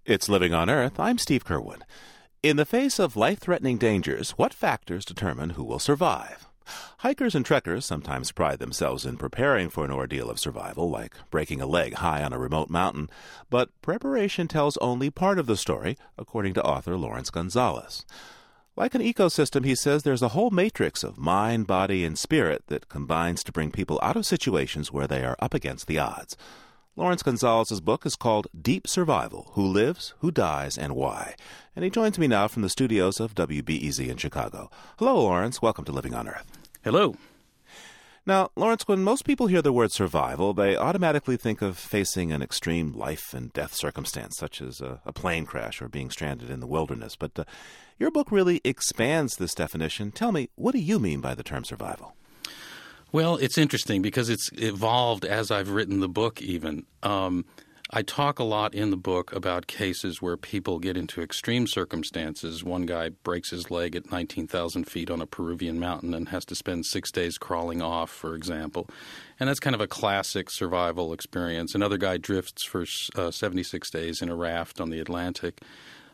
It's Living on Earth. I'm Steve Curwood. In the face of life-threatening dangers, what factors determine who will survive? Hikers and trekkers sometimes pride themselves in preparing for an ordeal of survival, like breaking a leg high on a remote mountain. But preparation tells only part of the story, according to author Lawrence Gonzales. Like an ecosystem, he says there's a whole matrix of mind, body, and spirit that combines to bring people out of situations where they are up against the odds. Lawrence Gonzales' book is called Deep Survival: Who Lives, Who Dies, and Why. And he joins me now from the studios of WBEZ in Chicago. Hello, Lawrence. Welcome to Living on Earth. Hello. Now, Lawrence, when most people hear the word survival, they automatically think of facing an extreme life and death circumstance, such as a plane crash or being stranded in the wilderness. But your book really expands this definition. Tell me, what do you mean by the term survival? Well, it's interesting because it's evolved as I've written the book even. I talk a lot in the book about cases where people get into extreme circumstances. One guy breaks his leg at 19,000 feet on a Peruvian mountain and has to spend 6 days crawling off, for example. And that's kind of a classic survival experience. Another guy drifts for 76 days in a raft on the Atlantic.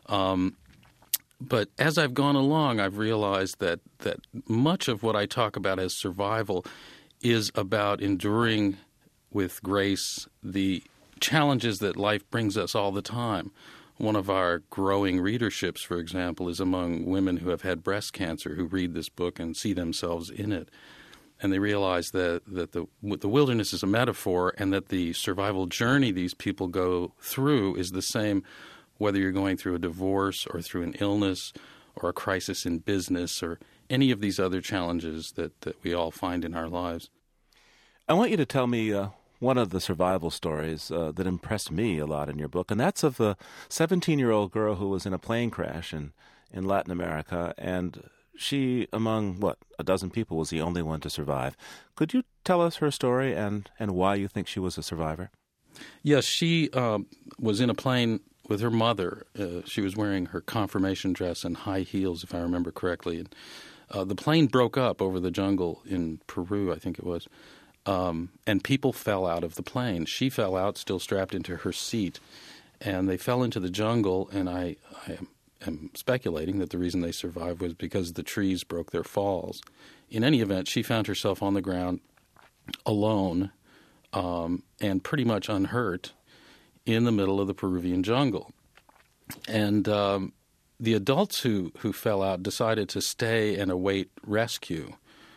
But as I've gone along, I've realized that much of what I talk about as survival is about enduring with grace the challenges that life brings us all the time. One of our growing readerships, for example, is among women who have had breast cancer who read this book and see themselves in it. And they realize that the wilderness is a metaphor and that the survival journey these people go through is the same whether you're going through a divorce or through an illness or a crisis in business or any of these other challenges that we all find in our lives. I want you to tell me one of the survival stories that impressed me a lot in your book, and that's of the 17-year-old girl who was in a plane crash in Latin America, and she, among, a dozen people, was the only one to survive. Could you tell us her story and why you think she was a survivor? Yes, she was in a plane with her mother. She was wearing her confirmation dress and high heels, if I remember correctly. And, the plane broke up over the jungle in Peru, I think it was, and people fell out of the plane. She fell out, still strapped into her seat, and they fell into the jungle, and I am speculating that the reason they survived was because the trees broke their falls. In any event, she found herself on the ground alone and pretty much unhurt in the middle of the Peruvian jungle. And the adults who fell out decided to stay and await rescue.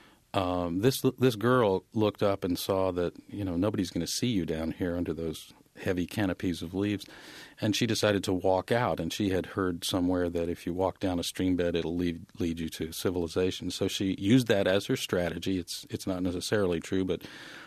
This girl looked up and saw that, nobody's going to see you down here under those heavy canopies of leaves. And she decided to walk out. And she had heard somewhere that if you walk down a stream bed, it'll lead you to civilization. So she used that as her strategy. It's not necessarily true, but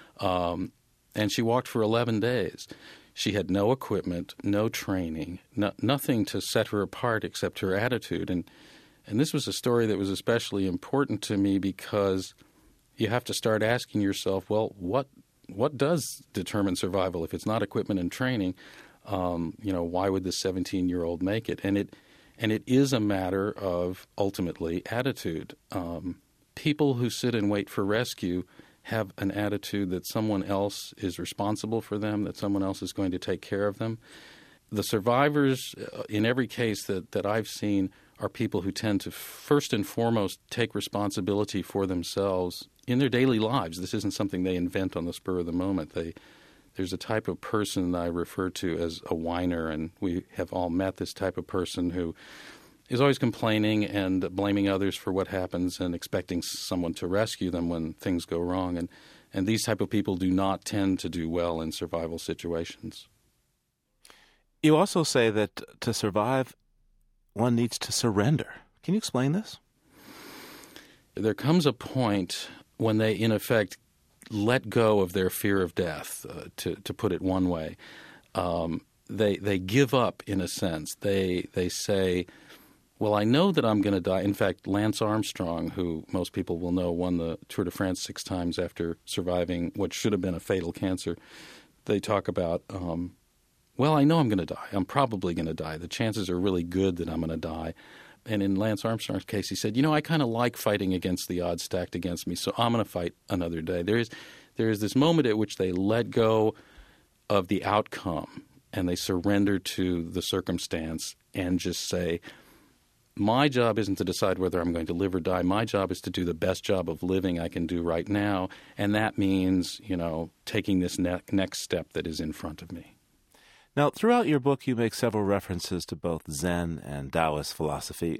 and she walked for 11 days. She had no equipment, no training, nothing to set her apart except her attitude. And this was a story that was especially important to me because you have to start asking yourself, well, what does determine survival? If it's not equipment and training, why would this 17-year-old make it? And it is a matter of, ultimately, attitude. People who sit and wait for rescue have an attitude that someone else is responsible for them, that someone else is going to take care of them. The survivors, in every case that I've seen, are people who tend to first and foremost take responsibility for themselves in their daily lives. This isn't something they invent on the spur of the moment. There's a type of person I refer to as a whiner, and we have all met this type of person who is always complaining and blaming others for what happens and expecting someone to rescue them when things go wrong. And these type of people do not tend to do well in survival situations. You also say that to survive, one needs to surrender. Can you explain this? There comes a point when they, in effect, let go of their fear of death, to put it one way. They give up, in a sense. They say, well, I know that I'm going to die. In fact, Lance Armstrong, who most people will know, won the Tour de France 6 times after surviving what should have been a fatal cancer. They talk about, well, I know I'm going to die. I'm probably going to die. The chances are really good that I'm going to die. And in Lance Armstrong's case, he said, I kind of like fighting against the odds stacked against me, so I'm going to fight another day. There is this moment at which they let go of the outcome and they surrender to the circumstance and just say, my job isn't to decide whether I'm going to live or die. My job is to do the best job of living I can do right now, and that means, taking this next step that is in front of me. Now, throughout your book, you make several references to both Zen and Taoist philosophy.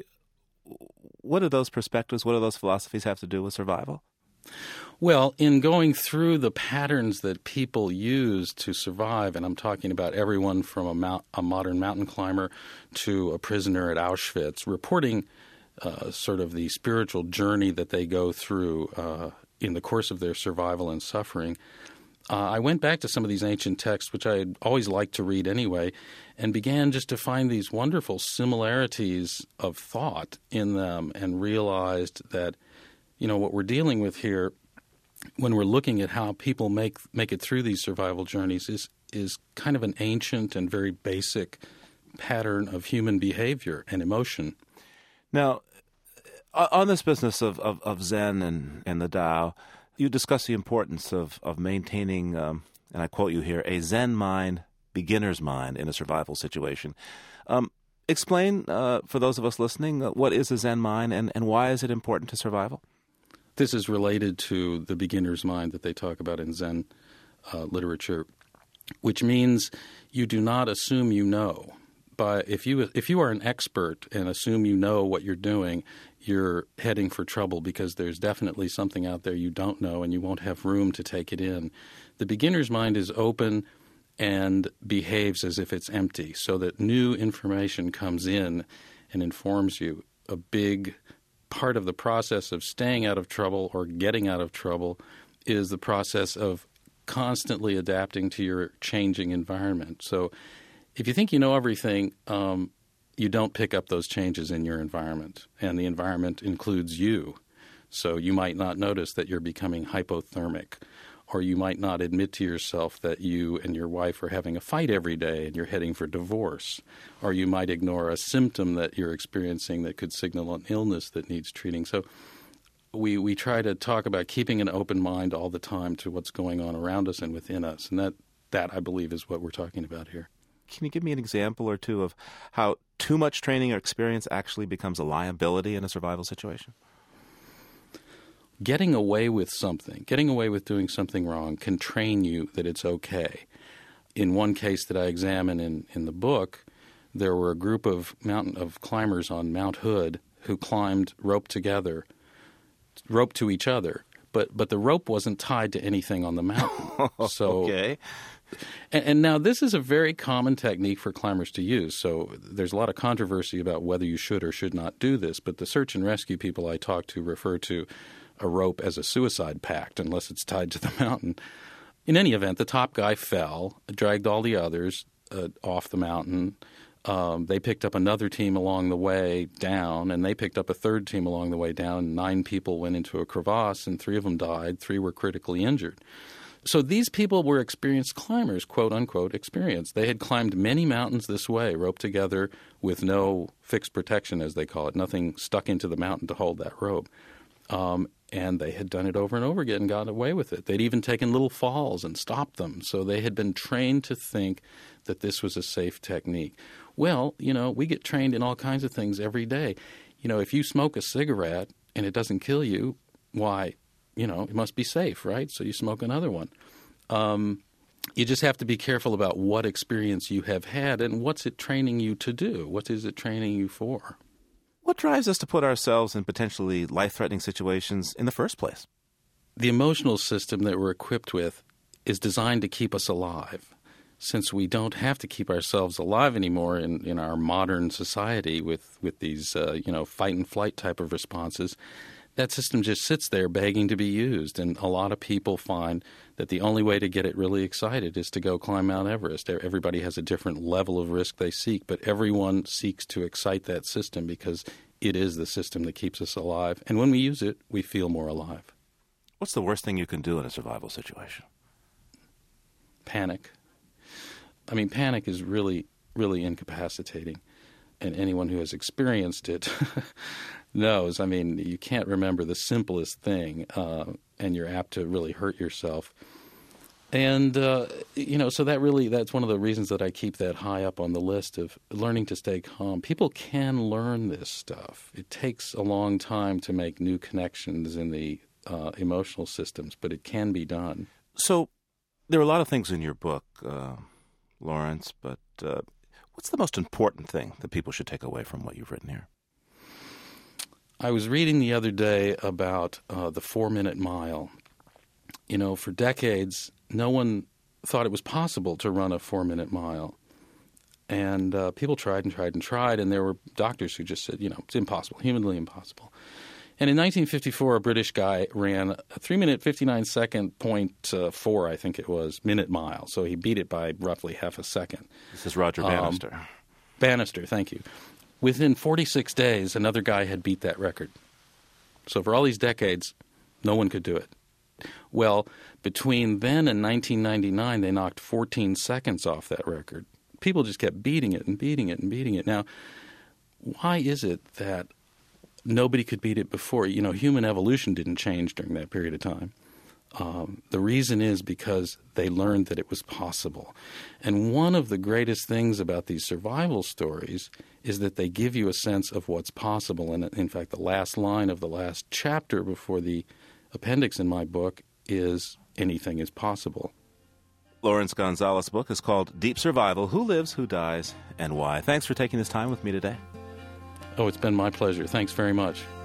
What do those perspectives, what do those philosophies have to do with survival? Well, in going through the patterns that people use to survive, and I'm talking about everyone from a modern mountain climber to a prisoner at Auschwitz, reporting sort of the spiritual journey that they go through in the course of their survival and suffering, I went back to some of these ancient texts, which I had always liked to read anyway, and began just to find these wonderful similarities of thought in them, and realized that, what we're dealing with here when we're looking at how people make it through these survival journeys is kind of an ancient and very basic pattern of human behavior and emotion. Now, on this business of Zen and the Tao, you discuss the importance of maintaining, and I quote you here, a Zen mind, beginner's mind in a survival situation. Explain, for those of us listening, what is a Zen mind and why is it important to survival? This is related to the beginner's mind that they talk about in Zen literature, which means you do not assume you know. But if you are an expert and assume you know what you're doing, you're heading for trouble, because there's definitely something out there you don't know and you won't have room to take it in. The beginner's mind is open and behaves as if it's empty, so that new information comes in and informs you. A big part of the process of staying out of trouble or getting out of trouble is the process of constantly adapting to your changing environment. So if you think you know everything, you don't pick up those changes in your environment, and the environment includes you. So you might not notice that you're becoming hypothermic, or you might not admit to yourself that you and your wife are having a fight every day and you're heading for divorce, or you might ignore a symptom that you're experiencing that could signal an illness that needs treating. So we try to talk about keeping an open mind all the time to what's going on around us and within us, and that I believe is what we're talking about here. Can you give me an example or two of how too much training or experience actually becomes a liability in a survival situation? Getting away with something, getting away with doing something wrong can train you that it's okay. In one case that I examine in the book, there were a group of climbers on Mount Hood who climbed roped to each other, but the rope wasn't tied to anything on the mountain. So, okay. And now this is a very common technique for climbers to use. So there's a lot of controversy about whether you should or should not do this, but the search and rescue people I talk to refer to a rope as a suicide pact unless it's tied to the mountain. In any event, the top guy fell, dragged all the others off the mountain. They picked up another team along the way down, and they picked up a third team along the way down. 9 people went into a crevasse, and 3 of them died. 3 were critically injured. So these people were experienced climbers, quote-unquote experienced. They had climbed many mountains this way, roped together with no fixed protection, as they call it, nothing stuck into the mountain to hold that rope. And they had done it over and over again and got away with it. They'd even taken little falls and stopped them. So they had been trained to think that this was a safe technique. Well, we get trained in all kinds of things every day. If you smoke a cigarette and it doesn't kill you, why, it must be safe, right? So you smoke another one. You just have to be careful about what experience you have had and what's it training you to do? What is it training you for? What drives us to put ourselves in potentially life-threatening situations in the first place? The emotional system that we're equipped with is designed to keep us alive. Since we don't have to keep ourselves alive anymore in our modern society with these, fight and flight type of responses, that system just sits there begging to be used. And a lot of people find that the only way to get it really excited is to go climb Mount Everest. Everybody has a different level of risk they seek, but everyone seeks to excite that system because it is the system that keeps us alive. And when we use it, we feel more alive. What's the worst thing you can do in a survival situation? Panic. Panic is really, really incapacitating. And anyone who has experienced it knows. You can't remember the simplest thing, and you're apt to really hurt yourself. And, so that's one of the reasons that I keep that high up on the list of learning to stay calm. People can learn this stuff. It takes a long time to make new connections in the emotional systems, but it can be done. So there are a lot of things in your book, Lawrence, but what's the most important thing that people should take away from what you've written here? I was reading the other day about the 4-minute mile. For decades, no one thought it was possible to run a 4-minute mile. And people tried and tried and tried, and there were doctors who just said, it's impossible, humanly impossible. And in 1954, a British guy ran a 3-minute, 59-second, 0.4, I think it was, minute mile. So he beat it by roughly half a second. This is Roger Bannister. Bannister, thank you. Within 46 days, another guy had beat that record. So for all these decades, no one could do it. Well, between then and 1999, they knocked 14 seconds off that record. People just kept beating it and beating it and beating it. Now, why is it that nobody could beat it before? Human evolution didn't change during that period of time. The reason is because they learned that it was possible. And one of the greatest things about these survival stories is that they give you a sense of what's possible. And in fact, the last line of the last chapter before the appendix in my book is anything is possible. Lawrence Gonzales' book is called Deep Survival: Who Lives, Who Dies, and Why. Thanks for taking this time with me today. Oh, it's been my pleasure. Thanks very much.